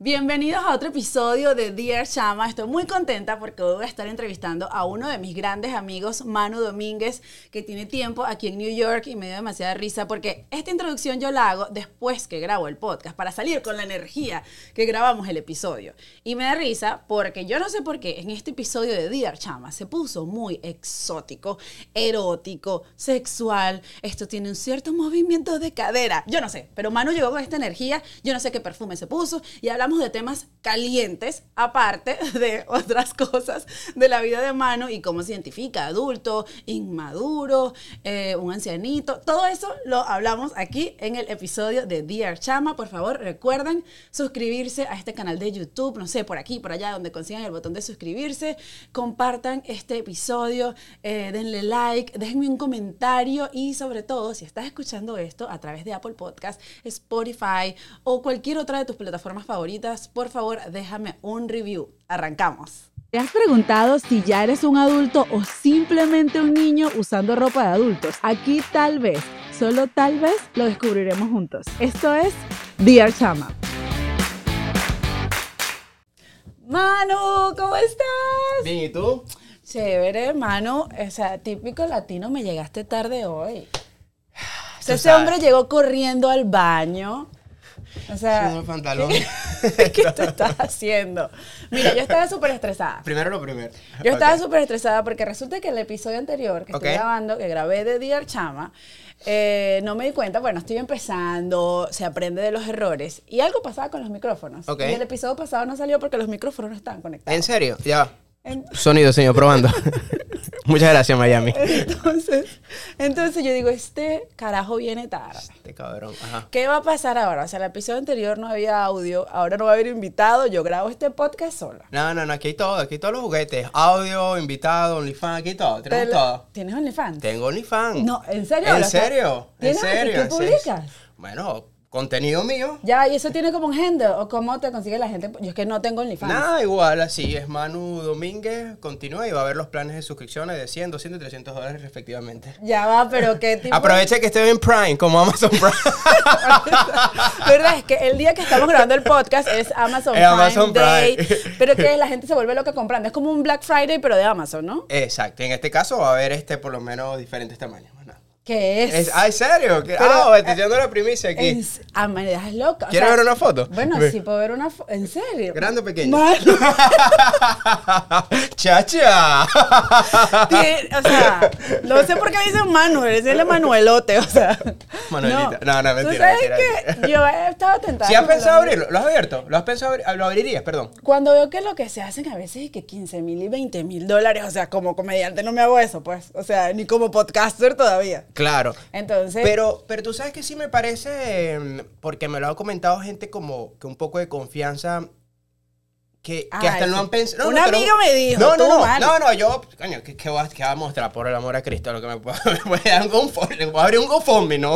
Bienvenidos a otro episodio de Dear Chama. Estoy muy contenta porque hoy voy a estar entrevistando a uno de mis grandes amigos, Manu Domínguez, que tiene tiempo aquí en New York y me dio demasiada risa porque esta introducción yo la hago después que grabo el podcast para salir con la energía que grabamos el episodio. Y me da risa porque yo no sé por qué en este episodio de Dear Chama se puso muy exótico, erótico, sexual. Esto tiene un cierto movimiento de cadera. Yo no sé, pero Manu llegó con esta energía. Yo no sé qué perfume se puso y hablamos de temas calientes, aparte de otras cosas de la vida de Manu y cómo se identifica, adulto, inmaduro, un ancianito. Todo eso lo hablamos aquí en el episodio de Dear Chama. Por favor, recuerden suscribirse a este canal de YouTube, no sé, por aquí, por allá, donde consigan el botón de suscribirse. Compartan este episodio, denle like, déjenme un comentario y sobre todo, si estás escuchando esto a través de Apple Podcast, Spotify o cualquier otra de tus plataformas favoritas, por favor, déjame un review. Arrancamos. ¿Te has preguntado si ya eres un adulto o simplemente un niño usando ropa de adultos? Aquí tal vez, solo tal vez, lo descubriremos juntos. Esto es Dear Chama. Manu, ¿cómo estás? Bien, ¿y tú? Chévere, Manu. O sea, típico latino, me llegaste tarde hoy. Ese hombre llegó corriendo al baño. O sea, sin pantalón. ¿Qué tú estás haciendo? Mira, yo estaba súper estresada. Primero lo primero. Yo estaba súper estresada porque resulta que el episodio anterior que estoy grabando, que grabé de Dear Chama, no me di cuenta, bueno, estoy empezando, se aprende de los errores y algo pasaba con los micrófonos. Y el episodio pasado no salió porque los micrófonos no estaban conectados. ¿En serio? Ya va. Sonido, señor, probando. Muchas gracias, Miami. Entonces yo digo, este carajo viene tarde. Este cabrón, ajá. ¿Qué va a pasar ahora? O sea, el episodio anterior no había audio, ahora no va a haber invitado, yo grabo este podcast sola. No, aquí hay todo, aquí hay todos los juguetes. Audio, invitado, OnlyFans, aquí hay todo, tenemos todo. ¿Tienes OnlyFans? Tengo OnlyFans. No, ¿en serio? ¿En serio? ¿En serio? ¿Qué publicas? Bueno, contenido mío. Ya, ¿y eso tiene como un handle? ¿O cómo te consigue la gente? Yo es que no tengo OnlyFans. Nada, igual, así es Manu Domínguez, continúa y va a ver los planes de suscripciones de 100, 200 y $300 respectivamente. Ya va, pero ¿qué tipo? Aprovecha que estoy en Prime, como Amazon Prime. ¿Verdad? Es que el día que estamos grabando el podcast es Amazon Prime Day, pero que la gente se vuelve loca comprando. Es como un Black Friday, pero de Amazon, ¿no? Exacto, en este caso va a haber por lo menos diferentes tamaños. ¿Qué es? ¿En serio? Te estoy dando la primicia aquí. Me dejas loca. ¿Quieres ver una foto? Bueno, sí puedo ver una foto. ¿En serio? ¿Grande o pequeño? Manu. ¡Chacha! O sea, no sé por qué me dicen Manu, es el Manuelote, o sea. Manuelita. No, mentira. ¿Tú sabes que yo estaba tentada? ¿Sí has pensado abrirlo? ¿Lo has abierto? ¿Lo has pensado abrir? ¿Lo abrirías, perdón? Cuando veo que lo que se hacen a veces es que $15,000 y $20,000, o sea, como comediante no me hago eso, pues. O sea, ni como podcaster todavía. Claro. Entonces. Pero tú sabes que sí me parece, porque me lo ha comentado gente como que un poco de confianza. Que hasta no han pensado. Un amigo me dijo. No, yo, coño, ¿qué va a mostrar por el amor a Cristo? Lo que me puede dar un GoFundMe, voy a abrir un GoFundMe, ¿no?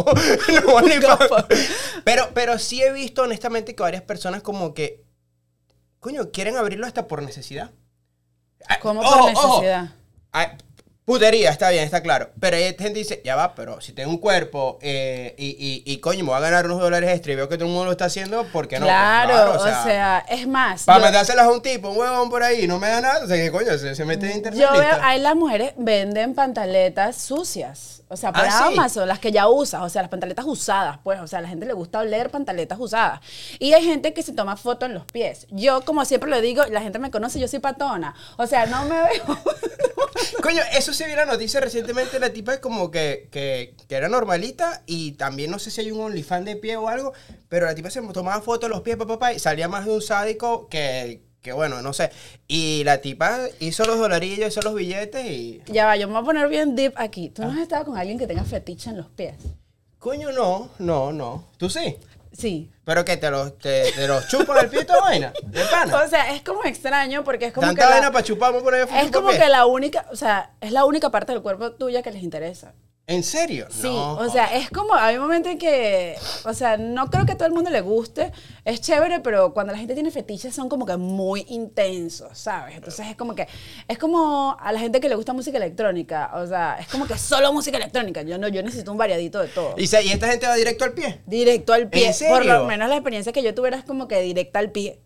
Pero sí he visto honestamente que varias personas como que, coño, quieren abrirlo hasta por necesidad. ¿Cómo por necesidad? Putería, está bien, está claro. Pero hay gente que dice, ya va, pero si tengo un cuerpo y coño, me voy a ganar unos $1 extra y veo que todo el mundo lo está haciendo, ¿por qué no? Claro, o sea, es más. Para mandárselas a un tipo, un huevón por ahí, no me da nada, o sea, que coño, se mete en internet. Yo veo, ahí las mujeres venden pantaletas sucias. O sea, por Amazon, las que ya usas, o sea, las pantaletas usadas, pues, o sea, a la gente le gusta oler pantaletas usadas. Y hay gente que se toma fotos en los pies. Yo, como siempre lo digo, la gente me conoce, yo soy patona. O sea, no me veo. Coño, eso se vio la noticia recientemente, la tipa es como que era normalita y también no sé si hay un OnlyFans de pie o algo, pero la tipa se tomaba fotos de los pies, papá, y salía más de un sádico que bueno, no sé. Y la tipa hizo los dolarillos, hizo los billetes y... Ya va, yo me voy a poner bien deep aquí. ¿Tú no has estado con alguien que tenga fetiche en los pies? Coño, no. ¿Tú sí? Sí. ¿Pero qué? ¿Te los chupan el pie y toda vaina? ¿De pana? O sea, es como extraño porque es como tanta vaina para chupar, vamos a poner es como que la única, o sea, es la única parte del cuerpo tuya que les interesa. ¿En serio? Sí, no. O sea, es como, hay un momento en que, o sea, no creo que a todo el mundo le guste, es chévere, pero cuando la gente tiene fetiches son como que muy intensos, ¿sabes? Entonces es como a la gente que le gusta música electrónica, o sea, es como que solo música electrónica, yo necesito un variadito de todo. ¿Y esta gente va directo al pie? Directo al pie. ¿En serio? Por lo menos la experiencia que yo tuve era como que directa al pie.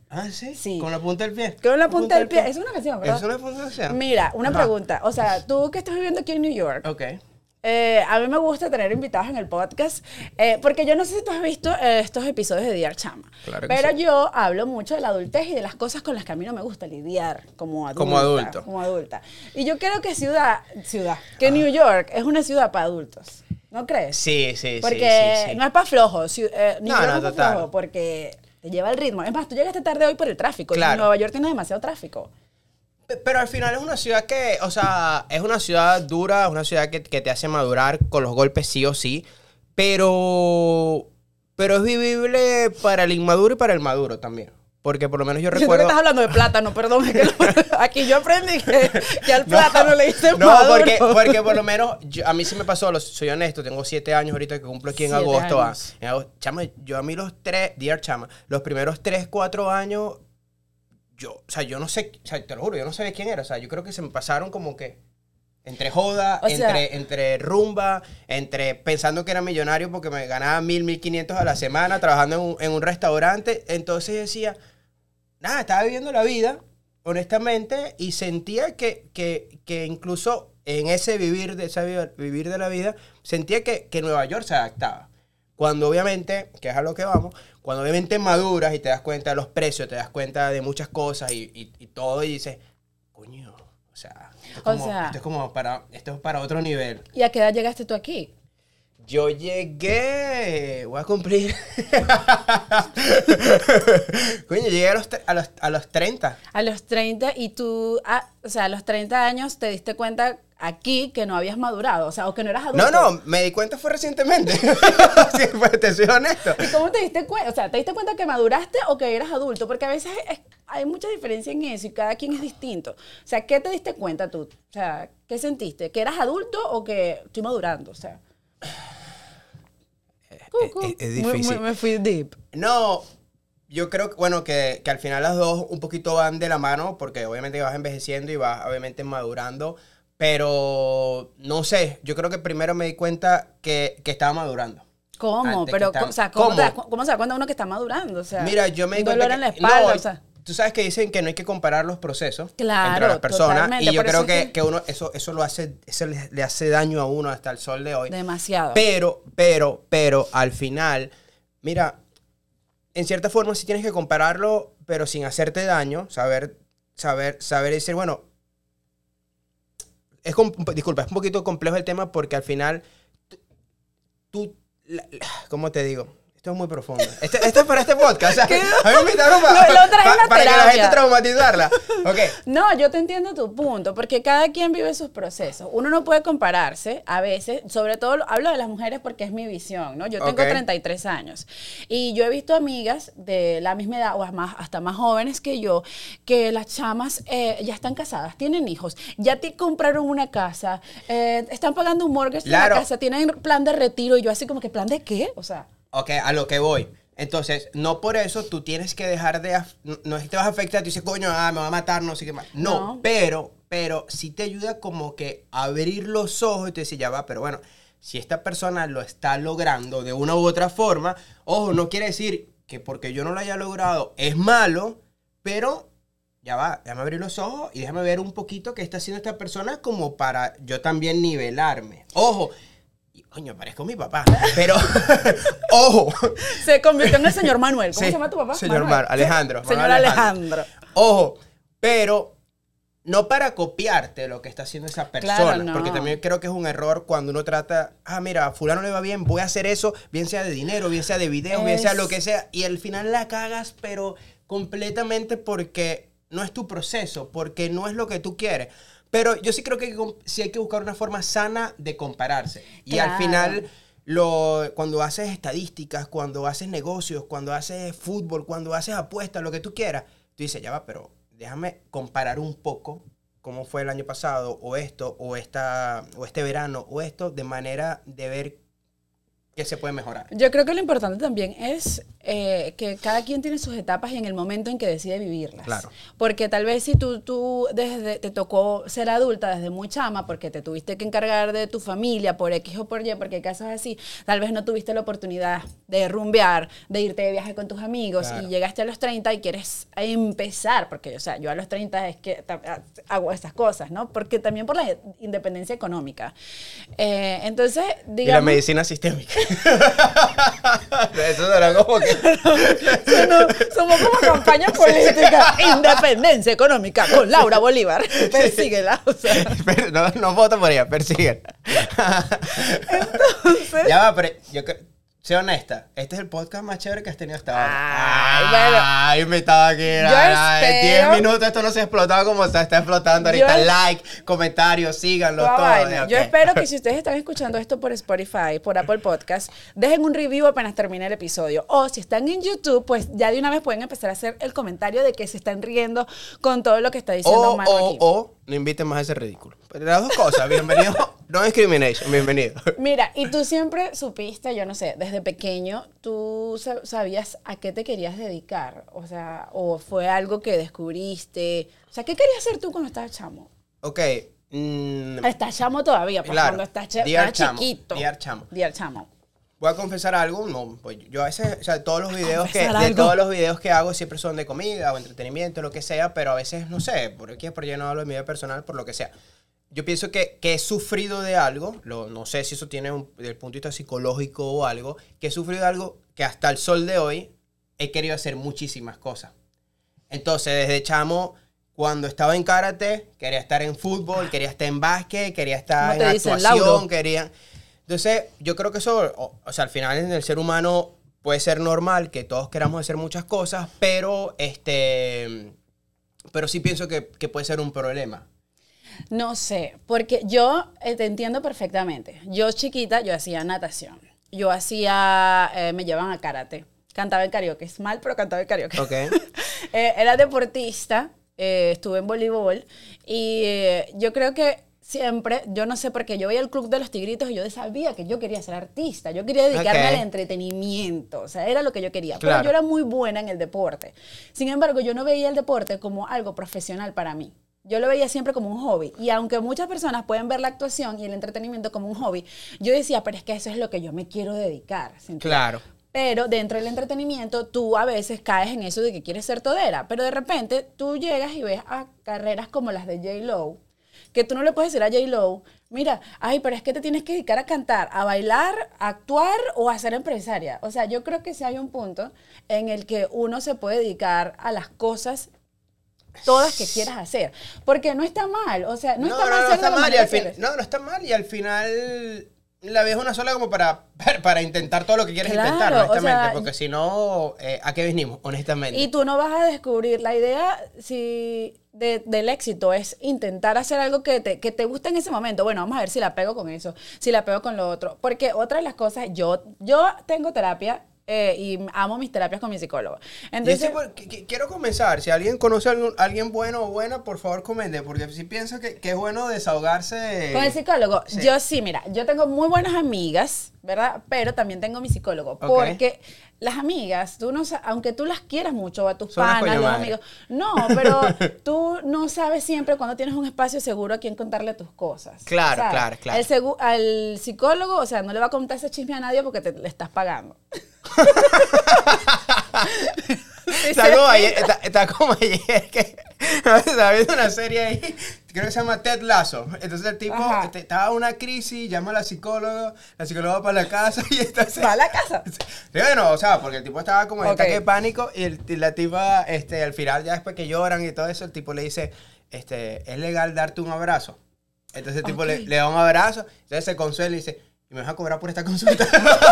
Ah, ¿sí? Sí. Con la punta del pie. Con la punta del pie. Es una canción, ¿verdad? Es una punta del pie. Mira, una Ajá. pregunta. O sea, tú que estás viviendo aquí en New York, Ok. a mí me gusta tener invitados en el podcast, porque yo no sé si tú has visto estos episodios de Dear Chama, Claro que pero sí. yo hablo mucho de la adultez y de las cosas con las que a mí no me gusta lidiar como adulta. Como adulto. Como adulta. Y yo creo que que New York es una ciudad para adultos, ¿no crees? Sí, sí, Porque sí. no es para flojos. New No, York no, es para total. flojos porque te lleva el ritmo. Es más, tú llegaste tarde hoy por el tráfico. Claro. Y Nueva York tiene demasiado tráfico. Pero al final es una ciudad que, o sea, es una ciudad dura, es una ciudad que te hace madurar con los golpes sí o sí, pero es vivible para el inmaduro y para el maduro también. Porque por lo menos yo Siento que recuerdo... estás hablando de plátano, perdón. Es que aquí yo aprendí que al plátano le dicen No, maduro. porque por lo menos a mí sí me pasó, soy honesto, tengo 7 años ahorita que cumplo aquí en 7 agosto. años. Chama, yo a mí Dear Chama, los primeros 3, 4 años, o sea, yo no sé, o sea, te lo juro, yo no sabía quién era. O sea, yo creo que se me pasaron como que entre joda, O sea, entre rumba, entre pensando que era millonario porque me ganaba 1.500 a la semana trabajando en un restaurante. Entonces decía, nada, estaba viviendo la vida, honestamente, y sentía que incluso en ese vivir de la vida, sentía que Nueva York se adaptaba. Cuando obviamente, que es a lo que vamos, cuando obviamente maduras y te das cuenta de los precios, te das cuenta de muchas cosas y todo, y dices, coño, o sea, esto es para otro nivel. ¿Y a qué edad llegaste tú aquí? Yo llegué, voy a cumplir. Coño, llegué a los 30. A los 30 y tú, o sea, a los 30 años te diste cuenta aquí que no habías madurado, o sea, o que no eras adulto. No, me di cuenta fue recientemente. Sí, pues, te soy honesto. ¿Y cómo te diste cuenta? O sea, ¿te diste cuenta que maduraste o que eras adulto? Porque a veces hay mucha diferencia en eso y cada quien es distinto. O sea, ¿qué te diste cuenta tú? O sea, ¿qué sentiste? ¿Que eras adulto o que estoy madurando? O sea... Es difícil. Me fui deep. No, yo creo que, bueno, que al final las dos un poquito van de la mano, porque obviamente vas envejeciendo y vas obviamente madurando, pero no sé, yo creo que primero me di cuenta que estaba madurando. ¿Cómo? Antes Pero, que o sea, ¿cómo? ¿cómo se da cuenta uno que está madurando? O sea, Mira, yo me di un cuenta dolor en la que- espalda, no, o sea... tú sabes que dicen que no hay que comparar los procesos Claro, entre las personas, totalmente, y yo por creo eso es que uno eso lo hace, eso le hace daño a uno hasta el sol de hoy. Demasiado. Pero al final, mira, en cierta forma sí tienes que compararlo, pero sin hacerte daño, saber decir, bueno, disculpa, es un poquito complejo el tema porque al final ¿cómo te digo? Esto es muy profundo. Esto es para este podcast. O sea, a mí me invitaron Lo traje en la para que la terapia. gente traumatizarla. Ok. No, yo te entiendo tu punto, porque cada quien vive sus procesos. Uno no puede compararse a veces, sobre todo hablo de las mujeres porque es mi visión, ¿no? Yo tengo Ok. 33 años y yo he visto amigas de la misma edad o hasta más jóvenes que yo, que las chamas ya están casadas, tienen hijos, ya te compraron una casa, están pagando un mortgage en Claro. la casa, tienen plan de retiro y yo así como que, ¿plan de qué? O sea... Ok, a lo que voy. Entonces, no por eso tú tienes que dejar de... No es que te vas a afectar, tú dices, coño, me va a matar, no sé qué más. No, No. pero sí te ayuda como que a abrir los ojos y te dice, ya va, pero bueno, si esta persona lo está logrando de una u otra forma, ojo, no quiere decir que porque yo no lo haya logrado es malo, pero ya va, déjame abrir los ojos y déjame ver un poquito qué está haciendo esta persona como para yo también nivelarme. Ojo, y, coño, parezco mi papá, pero ojo. Se convirtió en el señor Manuel. ¿Cómo Sí, se llama tu papá? señor Manuel. Alejandro. Señor Manuel Alejandro. Ojo, pero no para copiarte lo que está haciendo esa persona, Claro, no. porque también creo que es un error cuando uno trata, mira, a fulano le va bien, voy a hacer eso, bien sea de dinero, bien sea de videos, bien sea lo que sea, y al final la cagas, pero completamente porque no es tu proceso, porque no es lo que tú quieres. Pero yo sí creo que sí hay que buscar una forma sana de compararse. Y al Claro. final, cuando haces estadísticas, cuando haces negocios, cuando haces fútbol, cuando haces apuestas, lo que tú quieras, tú dices, ya va, pero déjame comparar un poco cómo fue el año pasado, o esto, o este verano, o esto, de manera de ver que se puede mejorar. Yo creo que lo importante también es que cada quien tiene sus etapas y en el momento en que decide vivirlas. Claro. Porque tal vez si tú desde te tocó ser adulta desde muy chama porque te tuviste que encargar de tu familia por X o por Y, porque hay casos así, tal vez no tuviste la oportunidad de rumbear, de irte de viaje con tus amigos Claro. y llegaste a los 30 y quieres empezar, porque o sea, yo a los 30 es que hago estas cosas, ¿no? Porque también por la independencia económica. Entonces, digamos... Y la medicina sistémica. Eso será como que... Somos como campaña política. Independencia económica con Laura Bolívar. Persíguela. O sea. No voto por ella, persíguela. Entonces... Ya va, pero yo sé honesta, este es el podcast más chévere que has tenido hasta Ay, ahora. bueno. Ay, me estaba aquí. En 10 espero- minutos esto no se ha explotado como está explotando ahorita. Yo- Like, comentarios, síganlo, Toda todo. vaina. Ok. Yo espero que si ustedes están escuchando esto por Spotify, por Apple Podcast, dejen un review apenas termine el episodio. O si están en YouTube, pues ya de una vez pueden empezar a hacer el comentario de que se están riendo con todo lo que está diciendo Manu aquí. O no inviten más a ese ridículo. Pero las dos cosas, bienvenido. No discrimination, bienvenido. Mira, y tú siempre supiste, yo no sé, desde pequeño, tú sabías a qué te querías dedicar. O sea, o fue algo que descubriste. O sea, ¿qué querías hacer tú cuando estabas chamo? Ok. Estás chamo todavía, pues Claro. cuando estás Dear estás chamo, chiquito. dear chamo. Dear chamo. Voy a confesar algo, no, pues yo a veces, o sea, todos los videos Confesar de algo. todos los videos que hago siempre son de comida o entretenimiento, lo que sea, pero a veces, no sé, por aquí es por ya no hablo de mi vida personal, por lo que sea. Yo pienso que he sufrido de algo, no sé si eso tiene desde el punto de vista psicológico o algo, que he sufrido de algo que hasta el sol de hoy he querido hacer muchísimas cosas. Entonces, desde chamo, cuando estaba en karate, quería estar en fútbol, quería estar en básquet, quería estar ¿Cómo en te dicen, actuación, Lauro? quería... Entonces, yo creo que eso, o sea, al final en el ser humano puede ser normal que todos queramos hacer muchas cosas, pero sí pienso que puede ser un problema. No sé, porque yo te entiendo perfectamente. Yo chiquita, yo hacía natación. Yo hacía, me llevaban a karate. Cantaba en karaoke. Es mal, pero cantaba en karaoke. Ok. Era deportista, estuve en voleibol y yo creo que siempre, yo no sé por qué, yo veía el Club de los Tigritos y yo sabía que yo quería ser artista, yo quería dedicarme Ok. al entretenimiento, o sea, era lo que yo quería, Claro. pero yo era muy buena en el deporte. Sin embargo, yo no veía el deporte como algo profesional para mí. Yo lo veía siempre como un hobby. Y aunque muchas personas pueden ver la actuación y el entretenimiento como un hobby, yo decía, pero es que eso es lo que yo me quiero dedicar. ¿sí entiendes? Claro. Pero dentro del entretenimiento, tú a veces caes en eso de que quieres ser todera. Pero de repente, tú llegas y ves a carreras como las de J-Lo, que tú no le puedes decir a J-Lo, mira, ay, pero es que te tienes que dedicar a cantar, a bailar, a actuar o a ser empresaria. O sea, yo creo que sí hay un punto en el que uno se puede dedicar a las cosas todas que quieras hacer. Porque no está mal, o sea, no está mal ser de la mal. Y manera al que fin, eres. no está mal. Y al final la vida es una sola como para intentar todo lo que quieres Claro, intentar, honestamente. o sea, porque si no, ¿a qué vinimos, honestamente? Y tú no vas a descubrir la idea del éxito es intentar hacer algo que te guste en ese momento. Bueno, vamos a ver si la pego con eso, si la pego con lo otro. Porque otra de las cosas, yo tengo terapia y amo mis terapias con mi psicólogo. Entonces, Quiero comenzar. Si alguien conoce a alguien bueno o buena, por favor comente. Porque si pienso que es bueno desahogarse. con el psicólogo, Sí. yo sí, mira, yo tengo muy buenas amigas, ¿verdad? Pero también tengo mi psicólogo. Ok. Porque las amigas, tú no aunque tú las quieras mucho, a tus Son las panas, coño los madre. amigos, no, pero tú no sabes siempre cuando tienes un espacio seguro a quien contarle tus cosas. Claro, ¿sabes? claro. Al psicólogo, o sea, no le va a contar ese chisme a nadie porque le estás pagando. Está como ayer que estaba viendo una serie ahí, creo que se llama Ted Lasso. Entonces el tipo Ajá. estaba en una crisis, llama a la psicóloga va para la casa y entonces... ¿Va a la casa? Sí, bueno, o sea, porque el tipo estaba como en Ok. ataque de pánico y la tipa, al final ya después que lloran y todo eso, el tipo le dice, ¿es legal darte un abrazo? Entonces el tipo Ok. le da un abrazo, entonces se consuela y dice, ¿y me vas a cobrar por esta consulta?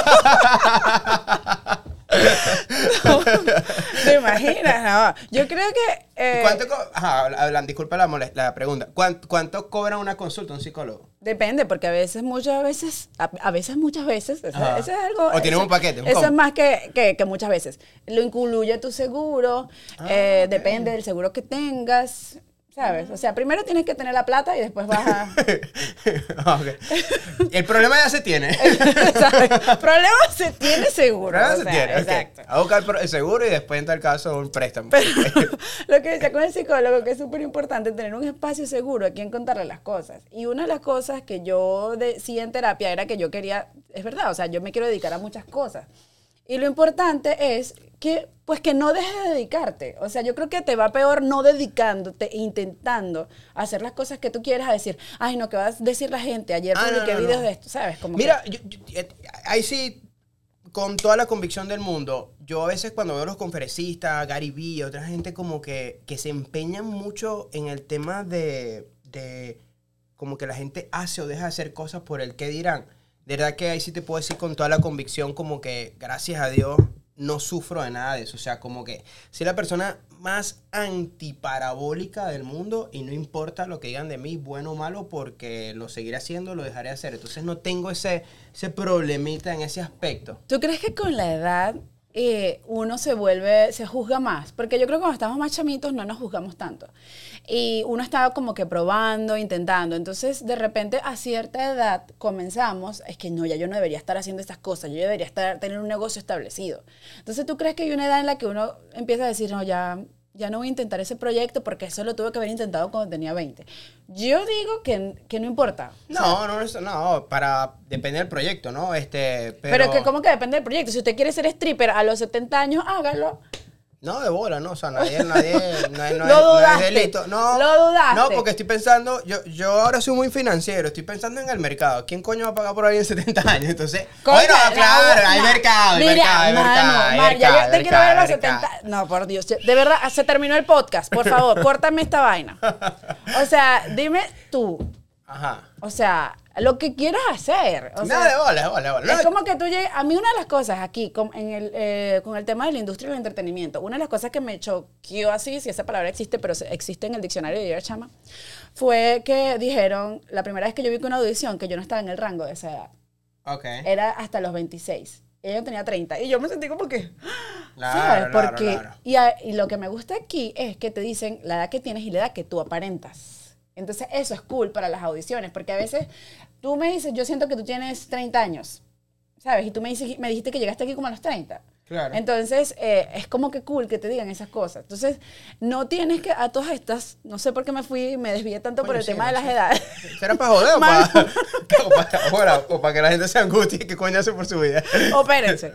¿Te imaginas? No, yo creo que Hablan, disculpa la pregunta. ¿Cuánto cobra una consulta un psicólogo? depende, porque a veces, muchas veces, muchas veces, Ajá. eso es algo... O tienen eso- un paquete, un Eso combo. es más que muchas veces. Lo incluye tu seguro, Ok. depende del seguro que tengas. ¿sabes? O sea, primero tienes que tener la plata y después vas a... Okay. El problema ya se tiene. El problema se tiene seguro. El problema o se sea, tiene, exacto. ok. A buscar el seguro y después en tal caso un préstamo. Pero lo que decía con el psicólogo, que es súper importante tener un espacio seguro a quien contarle las cosas. Y una de las cosas que yo decía en terapia era que yo quería, es verdad, o sea, yo me quiero dedicar a muchas cosas. Y lo importante es que, pues, que no dejes de dedicarte. O sea, yo creo que te va peor no dedicándote e intentando hacer las cosas que tú quieres a decir, ay, no, ¿qué va a decir la gente? Ayer publiqué videos de esto, ¿sabes? Como mira, ahí sí, con toda la convicción del mundo, yo a veces cuando veo a los conferencistas, Gary Vee, otra gente como que se empeñan mucho en el tema de como que la gente hace o deja de hacer cosas por el qué dirán. De verdad que ahí sí te puedo decir con toda la convicción como que, gracias a Dios, no sufro de nada de eso. O sea, como que soy la persona más antiparabólica del mundo y no importa lo que digan de mí, bueno o malo, porque lo seguiré haciendo, lo dejaré hacer. Entonces no tengo ese problemita en ese aspecto. ¿Tú crees que con la edad uno se juzga más? Porque yo creo que cuando estamos más chamitos no nos juzgamos tanto. Y uno está como que probando, intentando. Entonces, de repente, a cierta edad comenzamos, es que no, ya yo no debería estar haciendo estas cosas, yo debería tener un negocio establecido. Entonces, ¿tú crees que hay una edad en la que uno empieza a decir, no, ya no voy a intentar ese proyecto porque eso lo tuve que haber intentado cuando tenía 20? Yo digo que no importa. Depende del proyecto, ¿no? Pero que ¿cómo que depende del proyecto? Si usted quiere ser stripper a los 70 años, hágalo. No, de bola, no, o sea, nadie no dudaste, es delito. No, lo dudaste. No, porque estoy pensando, yo ahora soy muy financiero, estoy pensando en el mercado. ¿Quién coño va a pagar por alguien de 70 años? Entonces, bueno, claro, hay mercado, ya yo te quiero ver a los 70. No, por Dios, de verdad, se terminó el podcast, por favor, córtame esta vaina. O sea, dime tú. Ajá. O sea, lo que quieras hacer. O sea, de bola. Es como que tú llegues. A mí, una de las cosas aquí, con el tema de la industria del entretenimiento, una de las cosas que me choqueó así, si esa palabra existe, pero existe en el diccionario de Dear Chama, fue que dijeron, la primera vez que yo vi una audición, que yo no estaba en el rango de esa edad. Okay. Era hasta los 26. Ella tenía 30. Y yo me sentí como que. Claro, ¿sabes? Porque. Claro. Y lo que me gusta aquí es que te dicen la edad que tienes y la edad que tú aparentas. Entonces, eso es cool para las audiciones, porque a veces tú me dices, yo siento que tú tienes 30 años, ¿sabes? Y tú me dijiste que llegaste aquí como a los 30. Claro. Entonces, es como que cool que te digan esas cosas. Entonces, no tienes que, a todas estas, no sé por qué me desvié tanto por el tema de las edades. ¿Será para joder o para que la gente se angustie que coño hace por su vida? Opérense.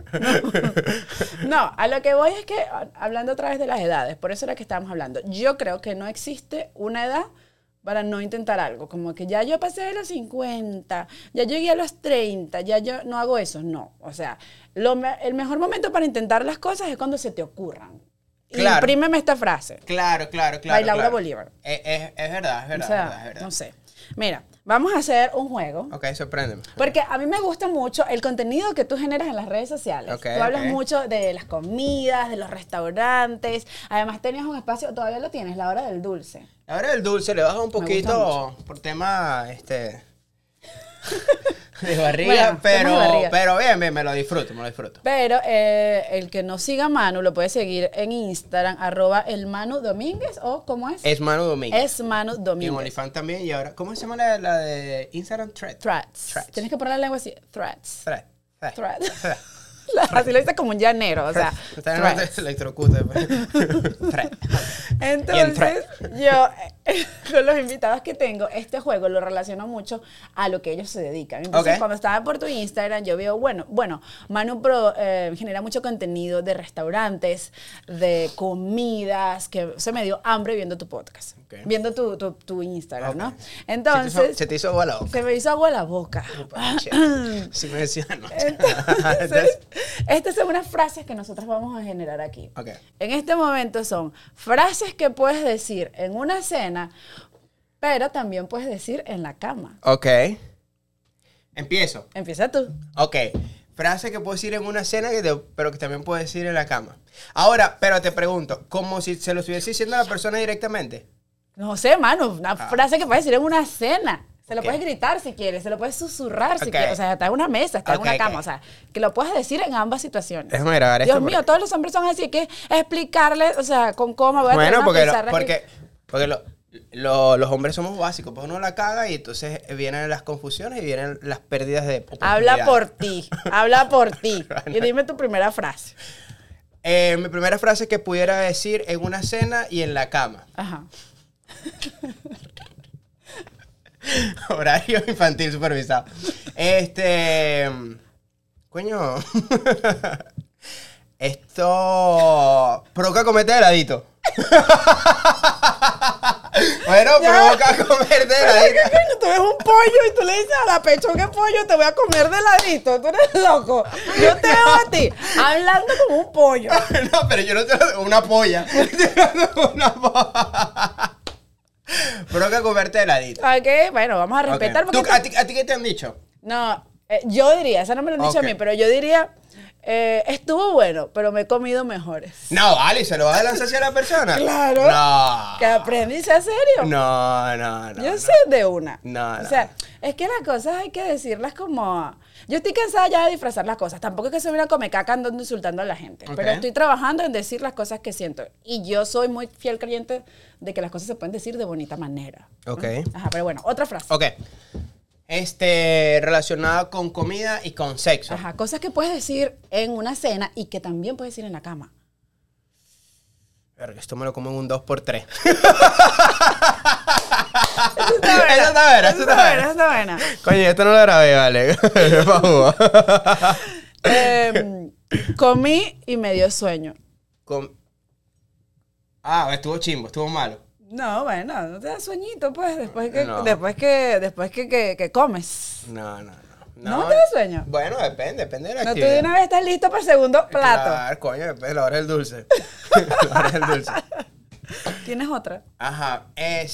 No, a lo que voy es que, hablando otra vez de las edades, por eso era que estábamos hablando, yo creo que no existe una edad para no intentar algo, como que ya yo pasé de los 50, ya llegué a los 30, ya yo no hago eso, no. O sea, el mejor momento para intentar las cosas es cuando se te ocurran. Claro. Imprímeme esta frase. Claro. By Laura Bolívar. Es verdad, o sea, es verdad. No sé. Mira, vamos a hacer un juego. Ok, sorpréndeme. Porque a mí me gusta mucho el contenido que tú generas en las redes sociales. Okay, tú hablas mucho de las comidas, de los restaurantes. Además tenías un espacio, todavía lo tienes, la hora del dulce. La hora del dulce le baja un poquito por tema de barriga, bueno, pero bien, me lo disfruto. Pero el que no siga a Manu lo puede seguir en Instagram, @elmanudomínguez, o ¿cómo es? Es Manu Domínguez. Es Manu Domínguez. Y en OnlyFans también. Y ahora, ¿cómo se llama la de Instagram? Threads. Tienes que poner la lengua así. Threads. Threads. Así lo dice como un llanero, o sea. Se electrocuta. Entonces, yo, con los invitados que tengo, este juego lo relaciono mucho a lo que ellos se dedican. Entonces, cuando estaba por tu Instagram, yo veo, bueno, Manu genera mucho contenido de restaurantes, de comidas, que se me dio hambre viendo tu podcast, viendo tu Instagram, ¿no? Entonces, se te hizo agua la boca. Se me hizo agua la boca. Sí me decía anoche. Entonces, estas son unas frases que nosotros vamos a generar aquí. Okay. En este momento son frases que puedes decir en una cena, pero también puedes decir en la cama. Ok. Empiezo. Empieza tú. Ok. Frase que puedo decir en una cena, pero que también puedo decir en la cama. Ahora, pero te pregunto, ¿como si se lo estuviese diciendo a la persona directamente? No sé, mano, una frase que puedes decir en una cena. Se lo puedes gritar si quieres, se lo puedes susurrar si quieres. O sea, está en una mesa, está en una cama. O sea, que lo puedes decir en ambas situaciones. Déjame grabar Dios mío, todos los hombres son así, que explicarles, o sea, con coma voy a tener una porque los hombres somos básicos, pues uno la caga y entonces vienen las confusiones y vienen las pérdidas de oportunidad. Habla por ti. Y dime tu primera frase. Mi primera frase que pudiera decir en una cena y en la cama. Ajá. Horario infantil supervisado. Coño. Esto provoca comerte heladito. Bueno, provoca comerte heladito. ¿Qué coño? Tú ves un pollo y tú le dices a la pechuga pollo, te voy a comer de heladito. Tú eres loco. Yo te veo a ti hablando como un pollo. No, pero yo no tengo una polla. Una polla. Provoca comerte heladito. Ok, bueno, vamos a respetar. Okay. Porque ¿A ti qué te han dicho? No, yo diría, esa no me lo han dicho a mí, pero yo diría, estuvo bueno, pero me he comido mejores. No, vale, ¿se lo vas a lanzar hacia la persona? Claro. No. Que aprendí, ¿sea serio? No. Yo sé de una. No. O sea, es que las cosas hay que decirlas como... Yo estoy cansada ya de disfrazar las cosas. Tampoco es que soy una comecaca andando insultando a la gente. Okay. Pero estoy trabajando en decir las cosas que siento. Y yo soy muy fiel creyente de que las cosas se pueden decir de bonita manera. Ok. Ajá, pero bueno, otra frase. Ok. Relacionado con comida y con sexo. Ajá, cosas que puedes decir en una cena y que también puedes decir en la cama. Verga, esto me lo como en un 2x3. Eso está buena. Coño, esto no lo grabé, vale. Por favor. Comí y me dio sueño. Estuvo chimbo, estuvo malo. No, bueno, no te da sueñito, pues, después que, No. después que comes. No. ¿No te da sueño? Bueno, depende de la No, tú actividad. de una vez estás listo para el segundo plato. Claro, coño, depende de la hora del dulce. La hora del dulce. ¿Tienes otra? Ajá,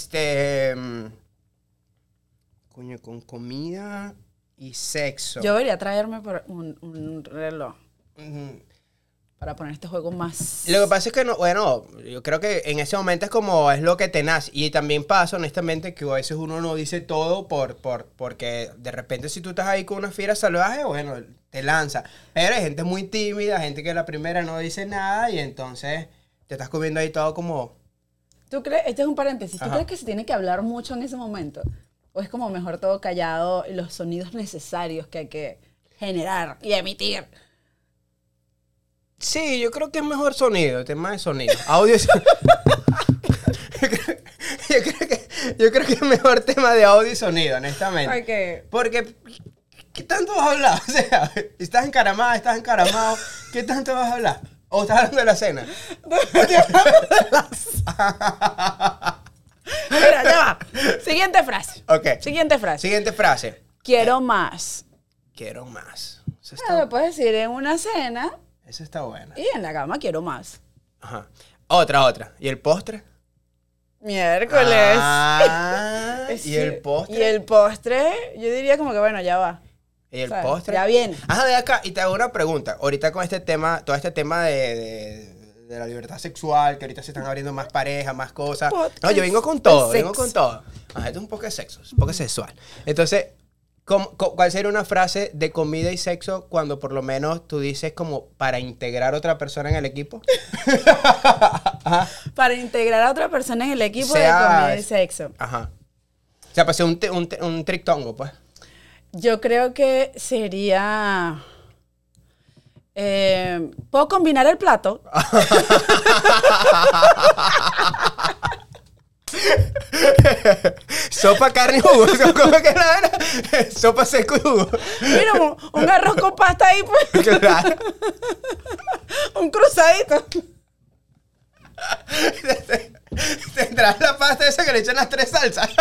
coño, con comida y sexo. Yo debería traerme por un reloj Ujú. para poner este juego más... Lo que pasa es que, yo creo que en ese momento es lo que te nace. Y también pasa, honestamente, que a veces uno no dice todo porque de repente si tú estás ahí con una fiera salvaje, bueno, te lanza. Pero hay gente muy tímida, gente que a la primera no dice nada y entonces te estás comiendo ahí todo como... ¿Tú crees? Este es un paréntesis. ¿Tú Ajá. crees que se tiene que hablar mucho en ese momento? ¿O es como mejor todo callado y los sonidos necesarios que hay que generar y emitir? Sí, yo creo que es mejor sonido, tema de sonido. Audio es... yo creo que es mejor tema de audio y sonido, honestamente. Ok. Porque, ¿qué tanto vas a hablar? O sea, estás encaramado, ¿qué tanto vas a hablar? ¿O estás hablando de la cena? Mira, ya va. Siguiente frase. Ok. Siguiente frase. Siguiente frase. Quiero más. Quiero más. Eso Lo puedes decir en una cena está bueno. y en la cama quiero más. Ajá. Otra. ¿Y el postre? Miércoles. ¿Y el postre? Y el postre, yo diría como que bueno, ya va. ¿Y el ¿Sabes? postre? Ya viene. Ajá, de acá. Y te hago una pregunta. Ahorita con este tema, todo este tema de la libertad sexual, que ahorita se están abriendo más parejas, más cosas. Podcast No, yo vengo con todo, de vengo sexo. con todo. Ajá, esto es un poco de sexo, es un poco sexual. Entonces, ¿cuál sería una frase de comida y sexo cuando por lo menos tú dices como para integrar a otra persona en el equipo? Ajá. Para integrar a otra persona en el equipo de Sea- comida y sexo. Ajá. O sea, para ser un trictongo, pues. Yo creo que sería... ¿puedo combinar el plato? Sopa, carne y jugo. ¿Cómo que nada? Sopa seco y jugo. Mira, un arroz con pasta ahí, pues. Claro. Un cruzadito. Tendrás la pasta esa que le echan las 3 salsas.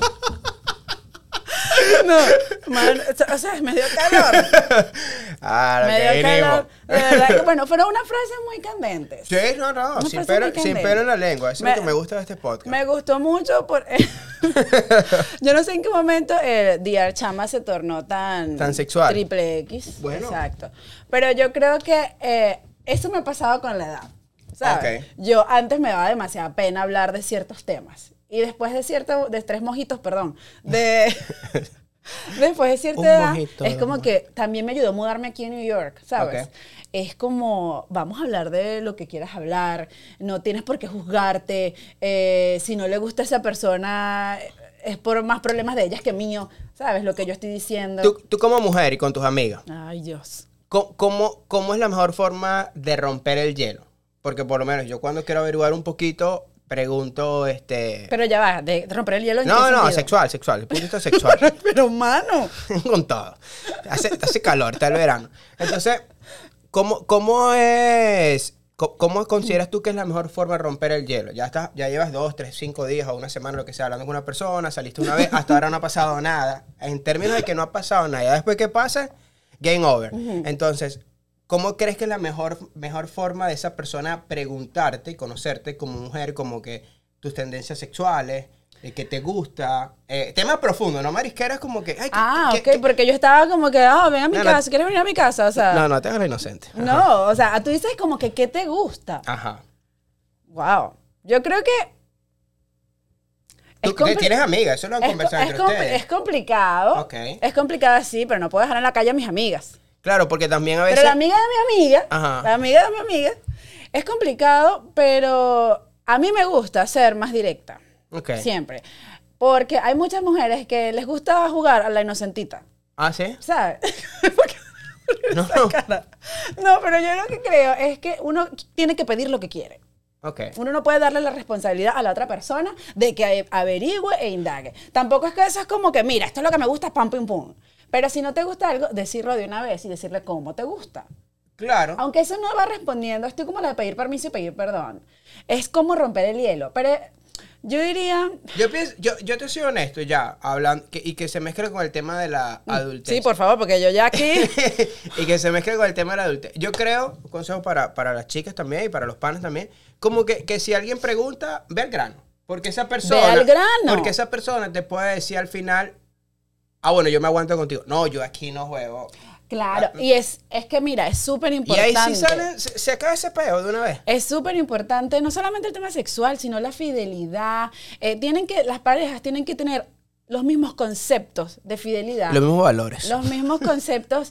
No, man, o sea, me dio calor. Lo Me que dio calor. vinimos. De verdad que, bueno, fueron unas frases muy candentes. Sí, no, Una sin frase muy pelo candente. en la lengua. Eso es lo que me gusta de este podcast. Me gustó mucho por... Yo no sé en qué momento Dear Chama se tornó tan sexual. Triple X. Bueno. Exacto. Pero yo creo que eso me ha pasado con la edad. ¿Sabes? Ok. Yo antes me daba demasiada pena hablar de ciertos temas. Y después de 3 mojitos, perdón, de Después de cierta Un edad, mojito es de como amor. que también me ayudó a mudarme aquí en New York, ¿sabes? Ok. Es como, vamos a hablar de lo que quieras hablar, no tienes por qué juzgarte, si no le gusta a esa persona, es por más problemas de ellas que mío, ¿sabes? Lo que yo estoy diciendo. Tú como mujer y con tus amigas, Ay, Dios. ¿cómo es la mejor forma de romper el hielo? Porque por lo menos yo cuando quiero averiguar un poquito, pregunto, Pero ya va, de romper el hielo, ¿en qué No, sentido? sexual, el punto de vista sexual. Pero, mano. Con todo. Hace calor, está el verano. Entonces, ¿cómo consideras tú que es la mejor forma de romper el hielo? Ya llevas 2, 3, 5 días o una semana, lo que sea, hablando con una persona, saliste una vez, hasta ahora no ha pasado nada. En términos de que no ha pasado nada, ya después que pase, game over. Entonces, ¿cómo crees que es la mejor forma de esa persona preguntarte y conocerte como mujer, como que tus tendencias sexuales, que te gusta? Tema profundo, ¿no? Marisqueras como que... Ay, ok, porque yo estaba como que, ven a mi No, casa, ¿quieres venir a mi casa? O sea, No, te hagas la inocente. Ajá. no, o sea, tú dices como que, ¿qué te gusta? Ajá. Wow. Yo creo que... Tú tienes amigas, eso lo han conversado entre ustedes. Es complicado. Ok. Es complicado, sí, pero no puedo dejar en la calle a mis amigas. Claro, porque también a veces... Pero la amiga de mi amiga, Ajá. la amiga de mi amiga, es complicado, pero a mí me gusta ser más directa. Ok. Siempre. Porque hay muchas mujeres que les gusta jugar a la inocentita. ¿Ah, sí? ¿Sabes? Porque- No. cara. No, pero yo lo que creo es que uno tiene que pedir lo que quiere. Ok. Uno no puede darle la responsabilidad a la otra persona de que averigüe e indague. Tampoco es que eso es como que, mira, esto es lo que me gusta, pam, pum, pum. Pero si no te gusta algo, decirlo de una vez y decirle cómo te gusta. Claro. Aunque eso no va respondiendo, estoy como la de pedir permiso y pedir perdón. Es como romper el hielo. Pero yo diría... Yo te soy honesto ya, hablando, y que se mezcle con el tema de la adultez. Sí, por favor, porque yo ya aquí... Y que se mezcle con el tema de la adultez. Yo creo, un consejo para las chicas también y para los panes también, como que si alguien pregunta, ve al grano. Porque esa persona... Ve al grano. Porque esa persona te puede decir al final, bueno, yo me aguanto contigo. No, yo aquí no juego. Claro, y es que mira, es súper Y importante. ahí sí se acaba ese peo de una vez. Es súper importante, no solamente el tema sexual, sino la fidelidad. Las parejas tienen que tener los mismos conceptos de fidelidad. Los mismos valores. Los mismos conceptos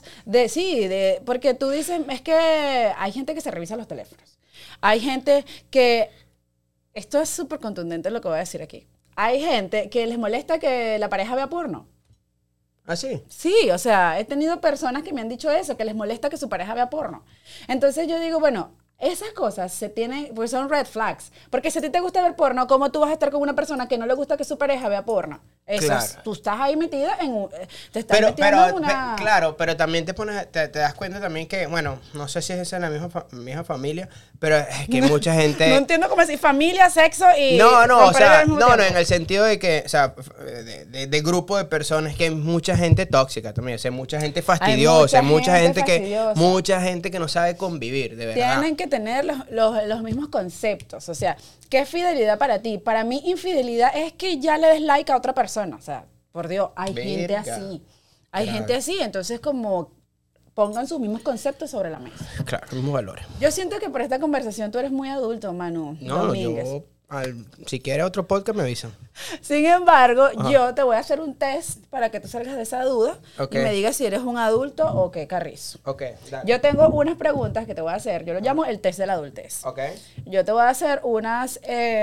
porque tú dices, es que hay gente que se revisa los teléfonos. Hay gente que, esto es súper contundente lo que voy a decir aquí. Hay gente que les molesta que la pareja vea porno. ¿Ah, sí? Sí, o sea, he tenido personas que me han dicho eso, que les molesta que su pareja vea porno. Entonces yo digo, bueno, esas cosas pues son red flags. Porque si a ti te gusta ver porno, ¿cómo tú vas a estar con una persona que no le gusta que su pareja vea porno? Eso Claro. tú estás ahí metida te estás metiendo en una... Claro, pero también te das cuenta también que, bueno, no sé si es esa la misma familia, pero es que mucha gente... No entiendo cómo decir familia, sexo y... No, o romper sea, al mismo no, tiempo. en el sentido de que, o sea, de grupo de personas, que hay mucha gente tóxica también, o sea, mucha gente fastidiosa, mucha gente fastidiosa. mucha gente que no sabe convivir, de verdad. Tienen que tener los mismos conceptos. O sea, ¿qué es fidelidad para ti? Para mí, infidelidad es que ya le des like a otra persona. O sea, por Dios, hay gente Verga. así. Hay Claro. gente así. Entonces, como pongan sus mismos conceptos sobre la mesa. Claro, mismos valores. Yo siento que por esta conversación tú eres muy adulto, Manu No, Domínguez. si quieres otro podcast me avisan. Sin embargo, Ajá. yo te voy a hacer un test para que tú salgas de esa duda Ok. y me digas si eres un adulto o qué carrizo. Ok, dale. Yo tengo unas preguntas que te voy a hacer. Yo lo llamo el test de la adultez. Ok. Yo te voy a hacer unas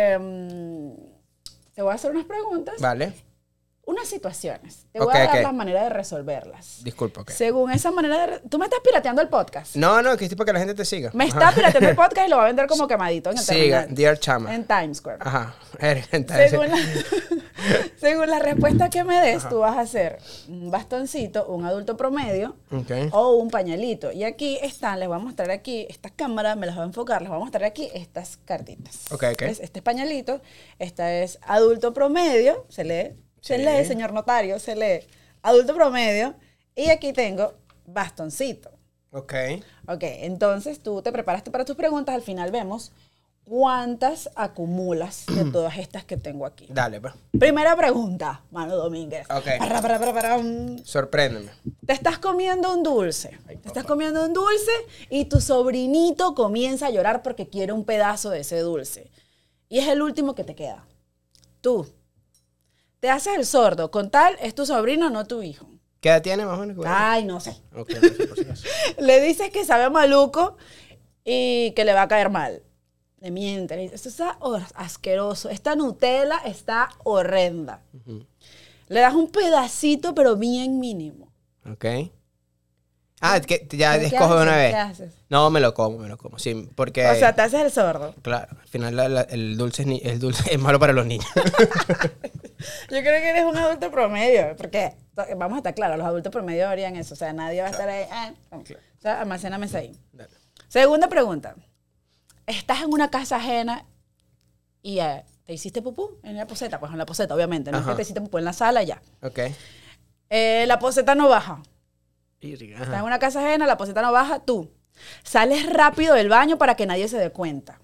preguntas, Vale. unas situaciones. Te Ok, voy a dar ok. la manera de resolverlas. Disculpa, ok. Según esa manera de... Tú me estás pirateando el podcast. No, que es para que la gente te siga. Me está pirateando el podcast y lo va a vender como quemadito en el Siga, terminal. Dear Chama. En Times Square. Ajá. Entonces, Según la respuesta que me des, tú vas a hacer un bastoncito, un adulto promedio ok. o un pañalito. Y aquí están, les voy a mostrar aquí, estas cámaras me las voy a enfocar, les voy a mostrar aquí estas cartitas. Ok, ok. ¿Ves? Este es pañalito, esta es adulto promedio, se lee, Sí. señor notario, se lee adulto promedio. Y aquí tengo bastoncito. Ok. Ok, entonces tú te preparaste para tus preguntas, al final vemos cuántas acumulas de todas estas que tengo aquí. Dale, pues. Primera pregunta, Manu Domínguez. Ok. Sorpréndeme. Te estás comiendo un dulce. Te estás comiendo un dulce y tu sobrinito comienza a llorar porque quiere un pedazo de ese dulce. Y es el último que te queda. Tú Te haces el sordo. Con tal, es tu sobrino, no tu hijo. ¿Qué edad tiene más o menos? Ay, no sé. Ok, no sé por si acaso. Le dices que sabe maluco y que le va a caer mal. Le miente. Le dice, esto está asqueroso. Esta Nutella está horrenda. Le das un pedacito, pero bien mínimo. Ok. Ah, que ya ¿Qué escoge una haces? vez. ¿Qué haces? No, me lo como. Sí, porque... O sea, te haces el sordo. Claro, al final el dulce es malo para los niños. Yo creo que eres un adulto promedio, porque vamos a estar claros, los adultos promedio harían eso. O sea, nadie va a estar ahí. O sea, almacéname esa ahí. Dale. Segunda pregunta. Estás en una casa ajena y te hiciste pupú en la poseta. Pues en la poseta, obviamente. No es que te hiciste pupú en la sala y ya. Ok. La poseta no baja. Ajá. Estás en una casa ajena, la poseta no baja, tú sales rápido del baño para que nadie se dé cuenta.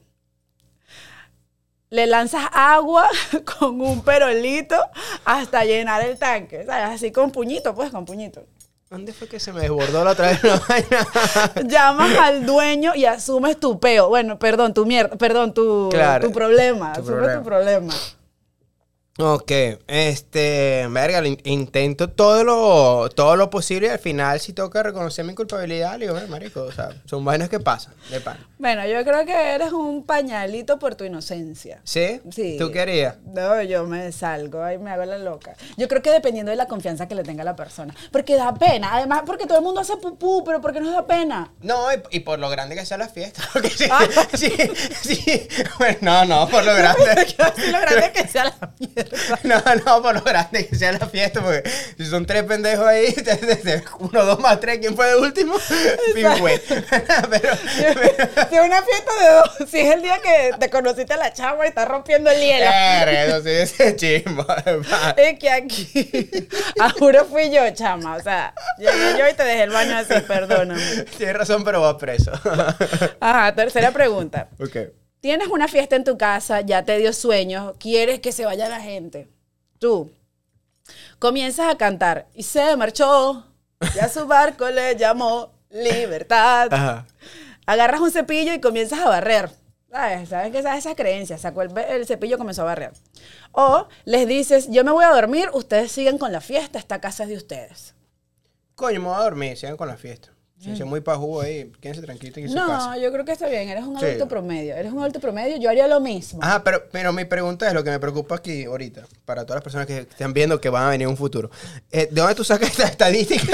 Le lanzas agua con un perolito hasta llenar el tanque, ¿sabes? Así con puñito, pues, con puñito. ¿Dónde fue que se me desbordó la otra vez la vaina? Llamas al dueño y asumes tu peo. Bueno, perdón, tu Claro, tu problema. tu Asumes tu problema. Ok, verga, intento todo lo posible y al final si toca reconocer mi culpabilidad, le digo, marico, o sea, son vainas que pasan, de pan. Bueno, yo creo que eres un pañalito por tu inocencia. ¿Sí? Sí. ¿Tú qué harías? No, yo me salgo, ahí me hago la loca. Yo creo que dependiendo de la confianza que le tenga la persona. Porque da pena, además, porque todo el mundo hace pupú, pero ¿por qué nos da pena? No, y por lo grande que sea la fiesta, porque sí, bueno, no, por lo grande. Lo grande que sea la mierda. No, por lo grande que sea la fiesta, porque si son 3 pendejos ahí, 1, 2 más 3, ¿quién fue de último? Pingüe. pero Si es una fiesta de 2, si es el día que te conociste a la chava y estás rompiendo el hielo. Eso sí, ese chismo. Es que aquí, a juro fui yo, chama, o sea, llegué yo y te dejé el baño así, perdóname. Tienes razón, pero vas preso. Ajá, tercera pregunta. Ok. Tienes una fiesta en tu casa, ya te dio sueño, quieres que se vaya la gente. Tú comienzas a cantar y se marchó, ya su barco le llamó libertad. Ajá. Agarras un cepillo y comienzas a barrer. ¿Sabes qué? Esa creencia, sacó el cepillo y comenzó a barrer. O les dices, yo me voy a dormir, ustedes siguen con la fiesta, esta casa es de ustedes. Coño, me voy a dormir, sigan con la fiesta. Si es muy pajugo ahí, quédense tranquilos en su casa. No, yo creo que está bien, eres un Sí. adulto promedio. Eres un adulto promedio, yo haría lo mismo. Ajá, pero mi pregunta es lo que me preocupa aquí ahorita, para todas las personas que están viendo que van a venir en un futuro. ¿De dónde tú sacas esta estadística?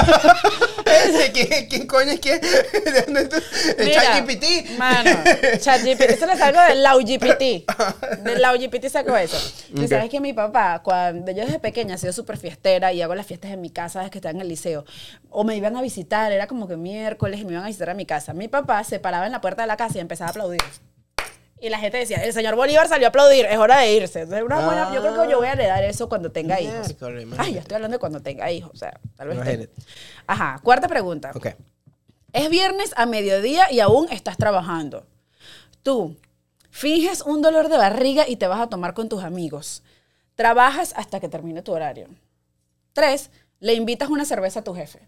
¿Quién coño es quién? ¿De dónde tú? ¿El Mira, ChatGPT? Mano, ChatGPT, eso le salgo del LauGPT. Del LauGPT sacó eso. Y sabes que mi papá, cuando yo desde pequeña he sido súper fiestera y hago las fiestas en mi casa desde que estaba en el liceo, o me iban a visitar, era como que miércoles y me iban a visitar a mi casa. Mi papá se paraba en la puerta de la casa y empezaba a aplaudir. Y la gente decía, el señor Bolívar salió a aplaudir, es hora de irse. Entonces, yo creo que yo voy a heredar eso cuando tenga hijos. Ay, ya estoy hablando de cuando tenga hijos, o sea, tal vez. Ajá, cuarta pregunta. Ok. Es viernes a mediodía y aún estás trabajando. Tú finges un dolor de barriga y te vas a tomar con tus amigos. Trabajas hasta que termine tu horario. 3, le invitas una cerveza a tu jefe.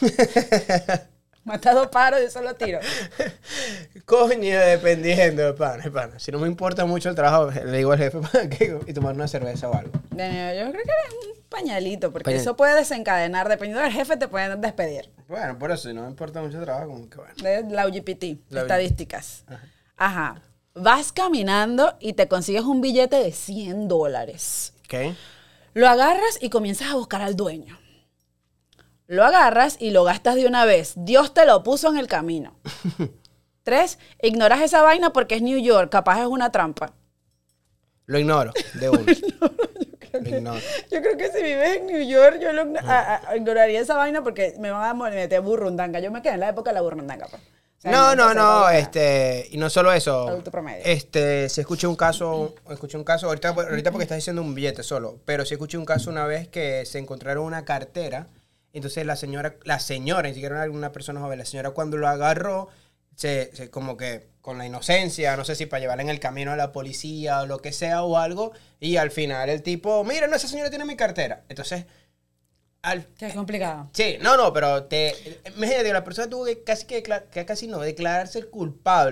Mata 2 pájaros de un solo tiro. Coño, dependiendo de pana. Si no me importa mucho el trabajo, le digo al jefe y tomar una cerveza o algo. Yo creo que eres un pañalito, porque eso puede desencadenar, dependiendo del jefe, te pueden despedir. Bueno, por eso, si no me importa mucho el trabajo, como que bueno. De la UGPT, estadísticas. Ajá. Vas caminando y te consigues un billete de $100. Ok. Lo agarras y comienzas a buscar al dueño. Lo agarras y lo gastas de una vez. Dios te lo puso en el camino. 3, ignoras esa vaina porque es New York, capaz es una trampa. Lo ignoro, de uno. Lo ignoro. Yo creo que si vives en New York, yo ignoraría esa vaina porque me van a meter burrundanga. Yo me quedé en la época de la burrundanga. Pues. O sea, No, y no solo eso. Adulto promedio. Si escuché un caso, ahorita porque estás diciendo un billete solo, pero sí escuché un caso una vez que se encontraron una cartera, entonces la señora, ni siquiera era una persona joven, la señora cuando lo agarró, se como que con la inocencia, no sé si para llevarla en el camino a la policía o lo que sea o algo, y al final el tipo, mira, no, esa señora tiene mi cartera. Entonces, Qué complicado. sí, no, pero imagínate que la persona tuvo que casi no declararse culpable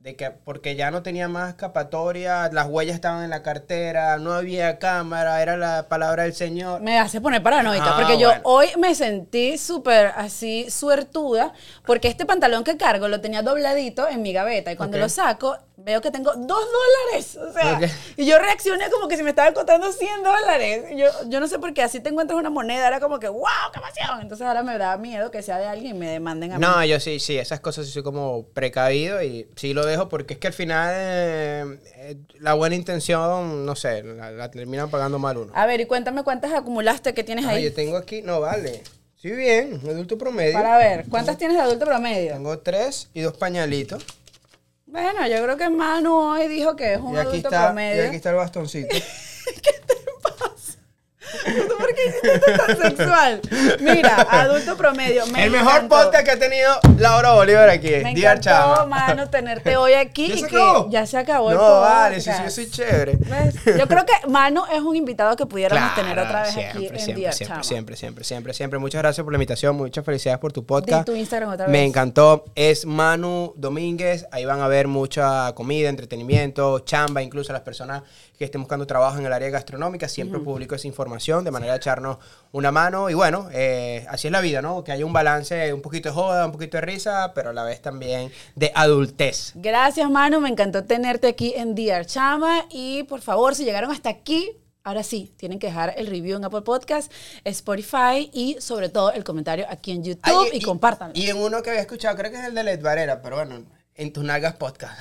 de que porque ya no tenía más escapatoria, las huellas estaban en la cartera, no había cámara, era la palabra del Señor. Me hace poner paranoica, porque yo hoy me sentí súper así suertuda, porque este pantalón que cargo lo tenía dobladito en mi gaveta, y cuando lo saco, veo que tengo $2, o sea, y yo reaccioné como que si me estaba costando $100. Yo no sé por qué, así te encuentras una moneda, era como que, ¡wow, qué emoción! Entonces ahora me da miedo que sea de alguien y me demanden a mí. No, yo sí, esas cosas sí soy como precavido y sí lo dejo porque es que al final la buena intención, no sé, la terminan pagando mal uno. A ver, y cuéntame cuántas acumulaste que tienes ahí. Yo tengo aquí, no vale. Sí, bien, adulto promedio. Para ver, ¿cuántas tienes de adulto promedio? Tengo 3 y 2 pañalitos. Bueno, yo creo que Manu hoy dijo que es un adulto promedio. Y aquí está el bastoncito. ¿Qué te pasa? ¿Por qué hiciste esto tan sexual? Mira, adulto promedio. El mejor podcast que ha tenido Laura Bolívar aquí. Me encantó, Manu, tenerte hoy aquí. ¿Ya y se acabó? Que ya se acabó el No, podcast. vale, sí, yo soy chévere. ¿Ves? Yo creo que Manu es un invitado que pudiéramos tener otra vez siempre, aquí en Dear Chama. Siempre. Muchas gracias por la invitación, muchas felicidades por tu podcast. Di tu Instagram otra vez. Me encantó. Es Manu Domínguez. Ahí van a ver mucha comida, entretenimiento, chamba, incluso las personas que estén buscando trabajo en el área gastronómica. Siempre publico esa información de manera de echarnos una mano. Y bueno, así es la vida, ¿no? Que haya un balance, un poquito de joda, un poquito de risa, pero a la vez también de adultez. Gracias, Manu. Me encantó tenerte aquí en Dear Chama. Y por favor, si llegaron hasta aquí, ahora sí, tienen que dejar el review en Apple Podcast, Spotify y sobre todo el comentario aquí en YouTube y compártanlo. Y en uno que había escuchado, creo que es el de Led Varela, pero bueno, en tus nalgas podcast.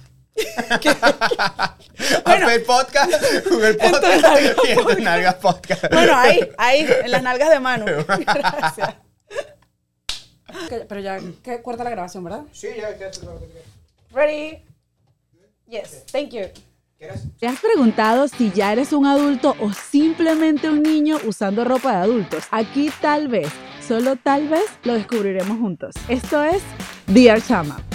Bueno, Apple Podcast, Google Podcast y en tus nalgas podcast. Bueno, ahí, en las nalgas de Manu. Gracias. Pero ya, ¿qué corta la grabación, verdad? Sí, ya, quédate. Ready? Yes, thank you. ¿Te has preguntado si ya eres un adulto o simplemente un niño usando ropa de adultos? Aquí tal vez, solo tal vez, lo descubriremos juntos. Esto es Dear Chama.